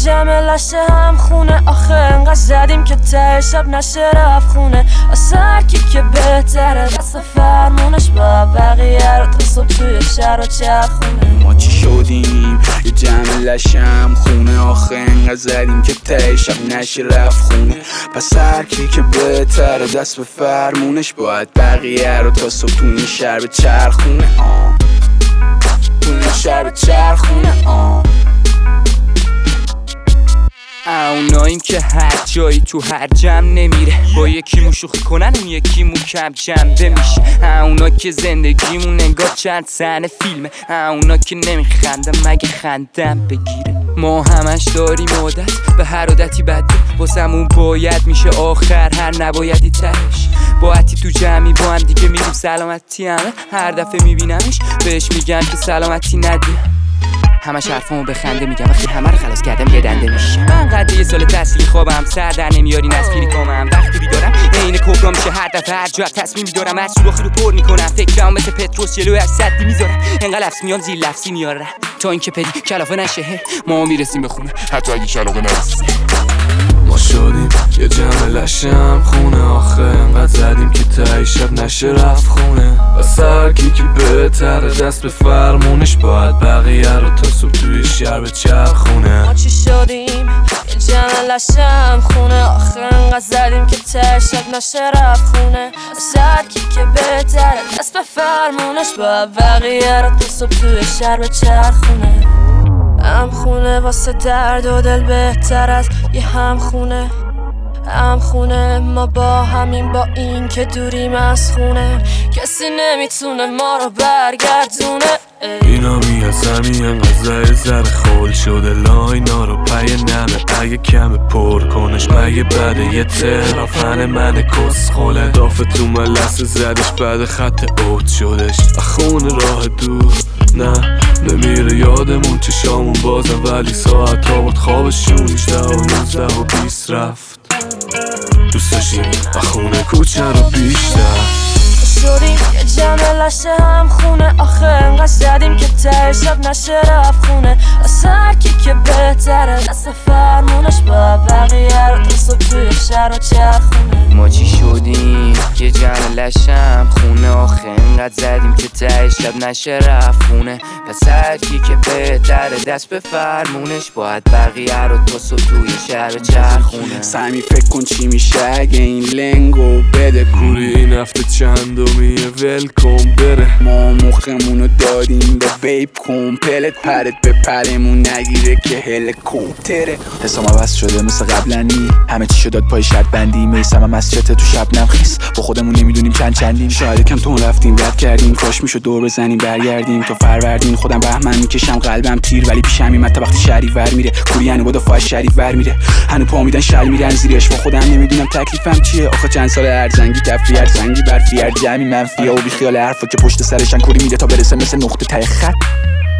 جمع لشه هم خونه. آخه انقدر زدیم که ته شب نشه رفت خونه. واسه هر کی که بهتره دست فرمونش با بقیه رو تا صبح توی شهر و چرخونه. ما چی شدیم یه جمع لشم خونه. آخه انقدر زدیم که ته شب نشه رفت خونه. پس هر کی که بهتره دست به فرمونش باید بقیه رو تا صبح توی این شهر به چرخونه. توی این شهر به چرخونه. اوناییم که هر جایی تو هر جمع نمیره. با یکی مو شوخی کنن اون یکی مو کم جنبه میشه. اونا که زندگیمون انگار چند صحنه فیلمه. اونا که نمیخندم مگه خندم بگیره. ما همش داریم عادت به هر عادتی بده. واسمون باید میشه آخر هر نبایدی ترش. با عتی تو جمعی با هم دیگه میریم سلامتی همه. هر دفعه میبینمش بهش میگم که سلامتی ندیم. همش حرفامو به خنده میگم وقتی همه رو خلاص کردم یه دنده میشه. من قد یه سال تحصیلی خوابم سر در نمیارین از پیری کامم. وقتی بیدارم عین کبرا میشه هر دفعه هر جا تصمیم میدارم. هر سوراخی رو پر میکنم فکرام مثل پتروس جلوی از صدی میذارم. انقدر لفظ میام زیر لفظی میارم تا اینکه پدی کلافه نشه. ما میرسیم به خونه حتی اگه کلاغه نرسیم. ما شدیم یه جمع لشم خونه. آخه انقدر زدیم که ته شب نشه رفت خونه. بس هر کی که بهتره دست به فرمونش باید بقیه رو تا صبح توی شهر به چرخونه. ما چی شدیم یه جمع لشم خونه. آخه انقدر زدیم که ته شب نشه رفت خونه. بس هر کی که بهتره دست به فرمونش باید بقیه رو تا صبح توی شهر به چرخونه. هم خونه واسه درد و دل بهتر از یه هم خونه. هم خونه ما با همین با این که دوریم از خونه. کسی نمیتونه ما رو برگردونه. اینا میاد زمین انقدر زر خول شده. لاینا رو پی نمه اگه کم پر کنش مگه بده. یه ترافن من کس خوله. دافه تو ملسه زدش بعد خط اوت شدش. خونه راه دور نه نمیره یادمون چشامون بازم. ولی ساعت ها بود خوابشون 18 و 19 و 20 رفت. دوست داشتیم خونه کوچه رو بیشتر. شدیم یه جمع لشه هم خونه. آخه انقدر زدیم که ته شب نشه رفت خونه. واسه هر کی که بهتره دست فرمونش با بقیه رو تا صبح توی شهر و چرخونه. ما چی شدیم یه جمع لشم خونه. آخه انقدر زدیم که ته شب نشه رفت خونه. پس هر کی که بهتره دست به فرمونش باید بقیه رو تا صبح توی شهر چرخونه. سعی فکر کن چی میشه اگه این لنگو بده کوری این هفته چندمیه ول کن بره. ما مخمونو دادیم به بیب کمپلت. پرت به پرمون نگیره که هلیکوپتره. حسام عوض شده مثل قبلنی. همه چی شداد پای شرط بندی. میسم هم از چته تو شب نمخیس. با خودمون نمیدونیم چندیم. شاید کم تون رفتیم رد کردیم. کاش میشد دور بزنیم برگردیم تا فروردین. خودم بهمن میکشم قلبم تیر ولی پیشم میمد تا وقتی شریف ور میره. کوری هنو با دفاع شریف ور میره. هنو پا میدن شل میرن زیرش. با خودم نمیدونم تکلیفم چیه. آخه چند سال ارزنگی کفری ارزنگی برفی ارجمی منفی و بی خیال حرفا که پشت سرشن کوری میده تا برسه مثل نقطه ته خط.